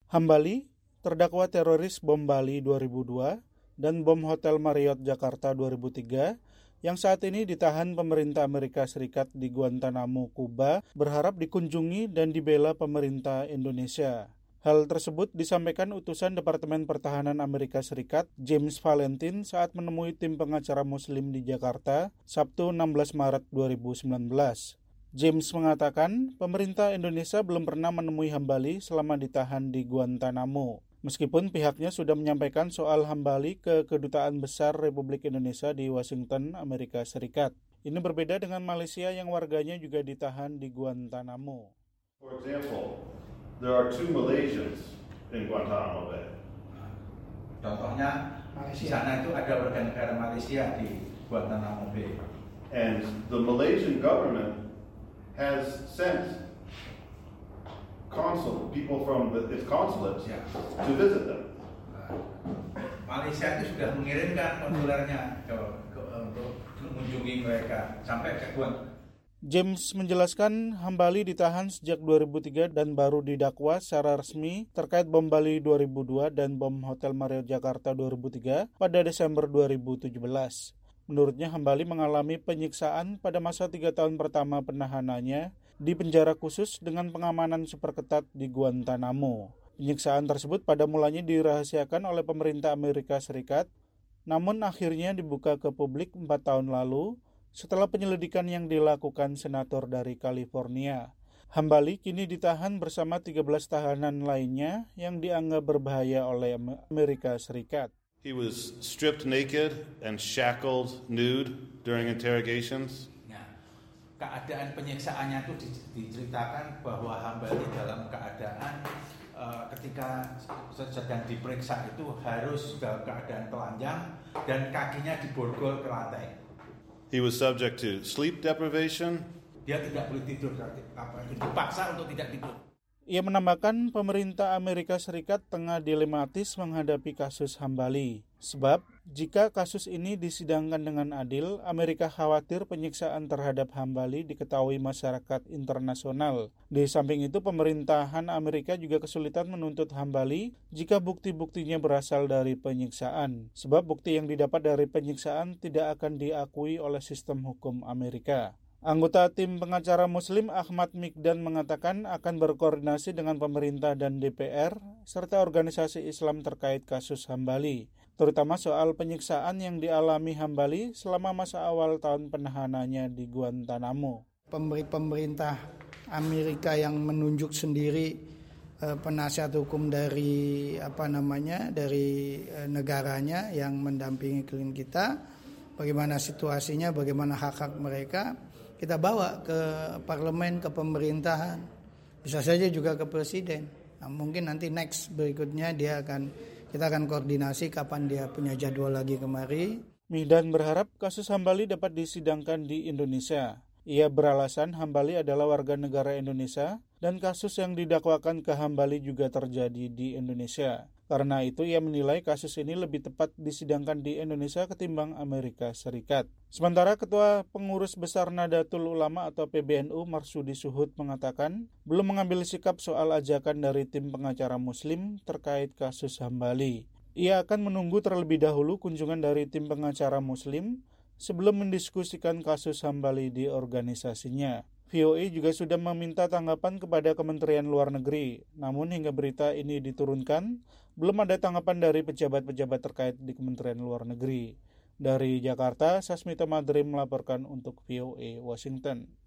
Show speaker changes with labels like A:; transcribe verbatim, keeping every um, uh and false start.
A: Hambali, terdakwa teroris bom Bali dua ribu dua dan bom Hotel Marriott Jakarta dua ribu tiga, yang saat ini ditahan pemerintah Amerika Serikat di Guantanamo, Kuba, berharap dikunjungi dan dibela pemerintah Indonesia. Hal tersebut disampaikan utusan Departemen Pertahanan Amerika Serikat, James Valentine, saat menemui tim pengacara Muslim di Jakarta, Sabtu enam belas Maret dua ribu sembilan belas. James mengatakan pemerintah Indonesia belum pernah menemui Hambali selama ditahan di Guantanamo. Meskipun pihaknya sudah menyampaikan soal Hambali ke Kedutaan Besar Republik Indonesia di Washington, Amerika Serikat. Ini berbeda dengan Malaysia yang warganya juga ditahan di Guantanamo.
B: For example, there are two Malaysians in Guantanamo Bay.
C: Contohnya, di sana itu ada warga negara Malaysia di Guantanamo Bay.
B: And the Malaysian government has sent consul people from the, its consulates
C: ya.
B: to visit them.
C: Malaysia itu sudah mengirimkan konsulernya ke, ke, untuk mengunjungi mereka sampai ke Guantanamo.
A: James menjelaskan Hambali ditahan sejak dua ribu tiga dan baru didakwa secara resmi terkait bom Bali dua ribu dua dan bom Hotel Marriott Jakarta dua ribu tiga pada Desember dua ribu tujuh belas. Menurutnya Hambali mengalami penyiksaan pada masa tiga tahun pertama penahanannya di penjara khusus dengan pengamanan super ketat di Guantanamo. Penyiksaan tersebut pada mulanya dirahasiakan oleh pemerintah Amerika Serikat, namun akhirnya dibuka ke publik empat tahun lalu setelah penyelidikan yang dilakukan senator dari California. Hambali kini ditahan bersama tiga belas tahanan lainnya yang dianggap berbahaya oleh Amerika Serikat.
B: He was stripped naked and shackled nude during interrogations.
C: Nah, keadaan penyiksaannya itu diceritakan bahwa Hambali dalam keadaan uh, ketika sedang diperiksa itu harus dalam keadaan telanjang dan kakinya diborgol ke lantai.
B: He was subject to sleep deprivation.
C: Dia tidak boleh tidur, dipaksa untuk tidak tidur.
A: Ia menambahkan pemerintah Amerika Serikat tengah dilematis menghadapi kasus Hambali. Sebab, jika kasus ini disidangkan dengan adil, Amerika khawatir penyiksaan terhadap Hambali diketahui masyarakat internasional. Di samping itu, pemerintahan Amerika juga kesulitan menuntut Hambali jika bukti-buktinya berasal dari penyiksaan. Sebab bukti yang didapat dari penyiksaan tidak akan diakui oleh sistem hukum Amerika. Anggota tim pengacara Muslim Ahmad Mikdan mengatakan akan berkoordinasi dengan pemerintah dan D P R serta organisasi Islam terkait kasus Hambali, terutama soal penyiksaan yang dialami Hambali selama masa awal tahun penahanannya di Guantanamo.
D: Pemerintah Amerika yang menunjuk sendiri eh, penasihat hukum dari apa namanya dari eh, negaranya yang mendampingi klien kita, bagaimana situasinya, bagaimana hak-hak mereka. Kita bawa ke parlemen, ke pemerintahan, bisa saja juga ke presiden. Nah, mungkin nanti next berikutnya dia akan kita akan koordinasi kapan dia punya jadwal lagi kemari.
A: Mikdan berharap kasus Hambali dapat disidangkan di Indonesia. Ia beralasan Hambali adalah warga negara Indonesia dan kasus yang didakwakan ke Hambali juga terjadi di Indonesia. Karena itu ia menilai kasus ini lebih tepat disidangkan di Indonesia ketimbang Amerika Serikat. Sementara Ketua Pengurus Besar Nahdlatul Ulama atau P B N U Marsudi Suhud mengatakan belum mengambil sikap soal ajakan dari tim pengacara Muslim terkait kasus Hambali. Ia akan menunggu terlebih dahulu kunjungan dari tim pengacara Muslim sebelum mendiskusikan kasus Hambali di organisasinya. V O A juga sudah meminta tanggapan kepada Kementerian Luar Negeri, namun hingga berita ini diturunkan, belum ada tanggapan dari pejabat-pejabat terkait di Kementerian Luar Negeri. Dari Jakarta, Sasmita Madrim melaporkan untuk V O A Washington.